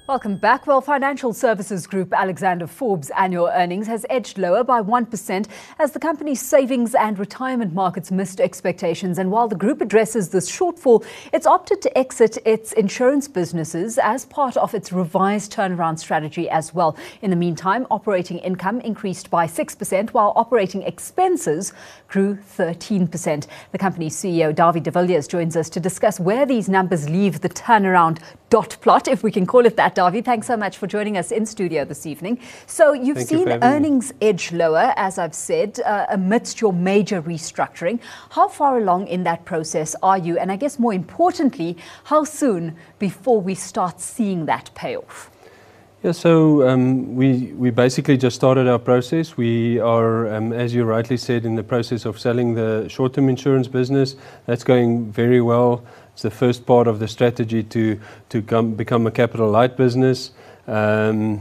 Welcome back. Well, financial services group Alexander Forbes' annual earnings has edged lower by 1% as the company's savings and retirement markets missed expectations. And while the group addresses this shortfall, it's opted to exit its insurance businesses as part of its revised turnaround strategy as well. In the meantime, operating income increased by 6%, while operating expenses grew 13%. The company's CEO, Dawie de Villiers, joins us to discuss where these numbers leave the turnaround dot plot, if we can call it that. Dawie, thanks so much for joining us in studio this evening. So you've seen earnings edge lower, as I've said, amidst your major restructuring. How far along in that process are you? And I guess more importantly, how soon before we start seeing that payoff? Yeah, so we basically just started our process. We are, as you rightly said, in the process of selling the short-term insurance business. That's going very well. It's the first part of the strategy to become a capital light business, and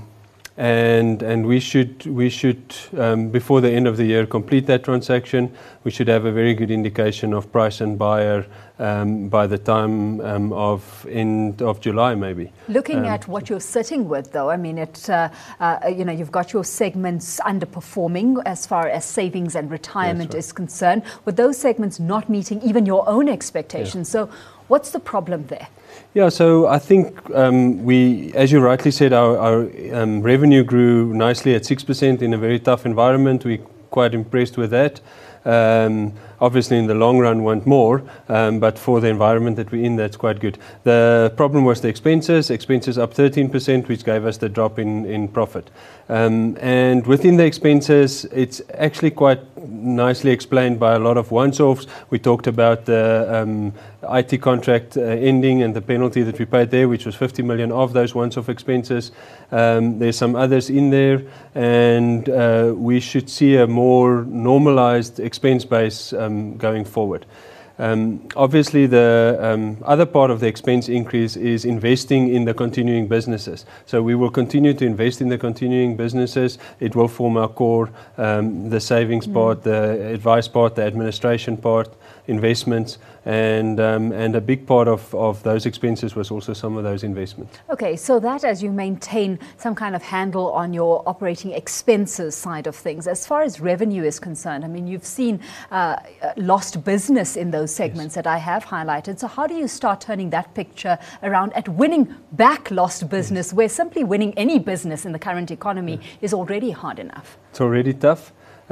we should before the end of the year complete that transaction. We should have a very good indication of price and buyer by the time of end of July, maybe. Looking at what you're sitting with, though, I mean, you've got your segments underperforming as far as savings and retirement is concerned, with those segments not meeting even your own expectations. So what's the problem there? Yeah, so I think as you rightly said, our revenue grew nicely at 6% in a very tough environment. We're quite impressed with that. Obviously, in the long run, want more, but for the environment that we're in, that's quite good. The problem was the expenses. Expenses up 13%, which gave us the drop in profit. And within the expenses, it's actually quite nicely explained by a lot of once-offs. We talked about the IT contract ending and the penalty that we paid there, which was 50 million of those once-off expenses. There's some others in there, and we should see a more normalized expense base going forward. Obviously, the other part of the expense increase is investing in the continuing businesses. So we will continue to invest in the continuing businesses. It will form our core, the savings part, the advice part, the administration part, investments, and a big part of those expenses was also some of those investments. Okay, so that as you maintain some kind of handle on your operating expenses side of things, as far as revenue is concerned, I mean, you've seen lost business in those segments that I have highlighted. So how do you start turning that picture around at winning back lost business, where simply winning any business in the current economy is already hard enough? It's already tough.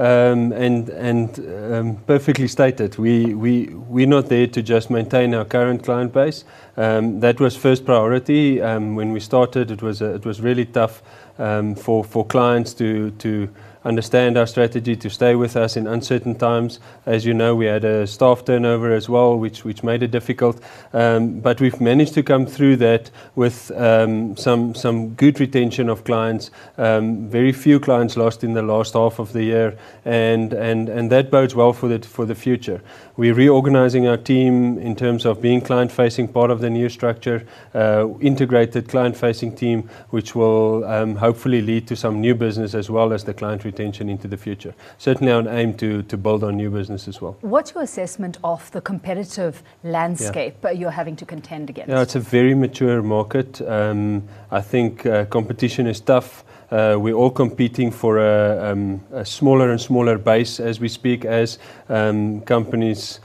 Perfectly stated. We're not there to just maintain our current client base. That was first priority. When we started, it was really tough for clients to understand our strategy, to stay with us in uncertain times. As you know, we had a staff turnover as well, which made it difficult. But we've managed to come through that with some good retention of clients. Very few clients lost in the last half of the year, and that bodes well for the future. We're reorganizing our team in terms of being client-facing, part of the new structure, integrated client-facing team, which will hopefully lead to some new business as well as the client retention into the future. Certainly our aim to build on new business as well. What's your assessment of the competitive landscape you're having to contend against? Yeah, it's a very mature market. I think competition is tough. We're all competing for a smaller and smaller base as we speak, as companies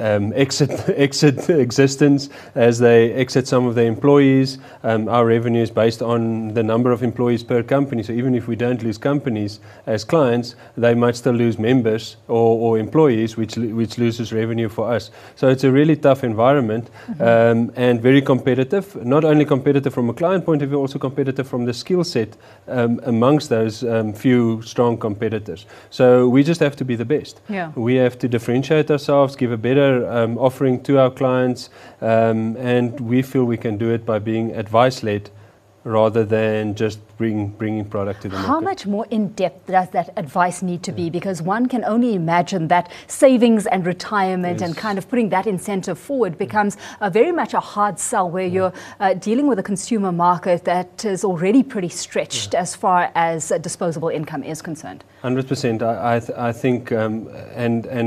exit existence, as they exit some of their employees. Our revenue is based on the number of employees per company. So even if we don't lose companies as clients, they might still lose members or employees, which loses revenue for us. So it's a really tough environment, and very competitive. Not only competitive from a client point of view, also competitive from the skill set amongst those few strong competitors. So we just have to be the best. Yeah. We have to differentiate ourselves, give a better offering to our clients, and we feel we can do it by being advice-led rather than just bringing product to the market. How much more in-depth does that advice need to be? Because one can only imagine that savings and retirement and kind of putting that incentive forward becomes very much a hard sell, where you're dealing with a consumer market that is already pretty stretched as far as disposable income is concerned. 100%. I think, and it's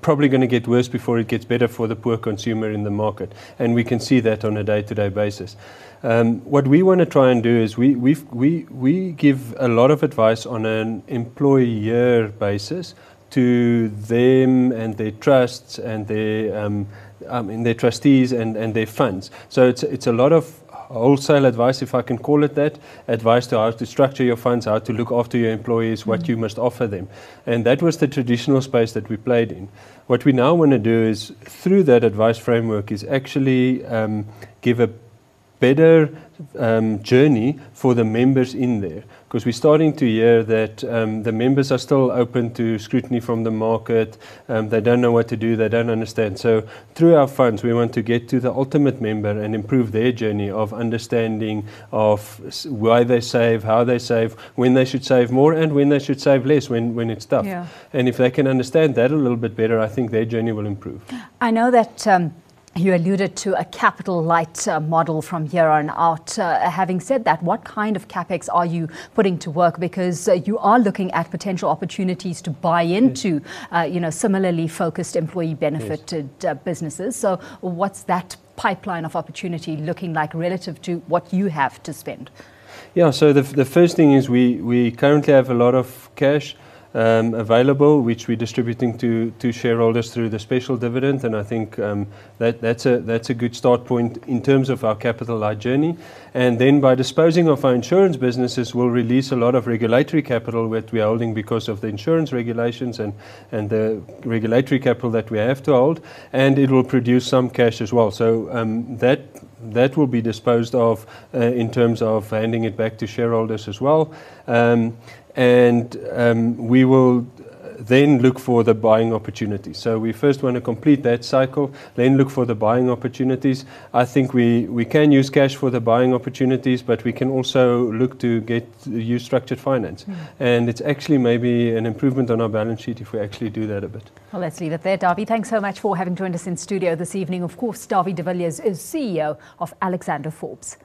probably going to get worse before it gets better for the poor consumer in the market. And we can see that on a day-to-day basis. What we want to try and do is we give a lot of advice on an employer basis to them and their trusts and their trustees and their funds. So it's a lot of wholesale advice, if I can call it that, advice to how to structure your funds, how to look after your employees, what you must offer them. And that was the traditional space that we played in. What we now want to do is, through that advice framework, is actually give a better journey for the members in there, because we're starting to hear that the members are still open to scrutiny from the market. They don't know what to do, they don't understand. So through our funds we want to get to the ultimate member and improve their journey of understanding of why they save, how they save, when they should save more and when they should save less when it's tough. Yeah. And if they can understand that a little bit better, I think their journey will improve. I know that you alluded to a capital light model from here on out. Having said that, what kind of capex are you putting to work? Because you are looking at potential opportunities to buy into, similarly focused employee benefited businesses. So what's that pipeline of opportunity looking like relative to what you have to spend? Yeah, so the first thing is we currently have a lot of cash available, which we're distributing to shareholders through the special dividend, and I think that's a good start point in terms of our capital light journey. And then by disposing of our insurance businesses, we'll release a lot of regulatory capital that we're holding because of the insurance regulations and the regulatory capital that we have to hold, and it will produce some cash as well. So that will be disposed of in terms of handing it back to shareholders as well. And we will then look for the buying opportunities. So we first want to complete that cycle, then look for the buying opportunities. I think we can use cash for the buying opportunities, but we can also look to use structured finance. And it's actually maybe an improvement on our balance sheet if we actually do that a bit. Well, let's leave it there. Dawie, thanks so much for having joined us in studio this evening. Of course, Dawie de Villiers is CEO of Alexander Forbes.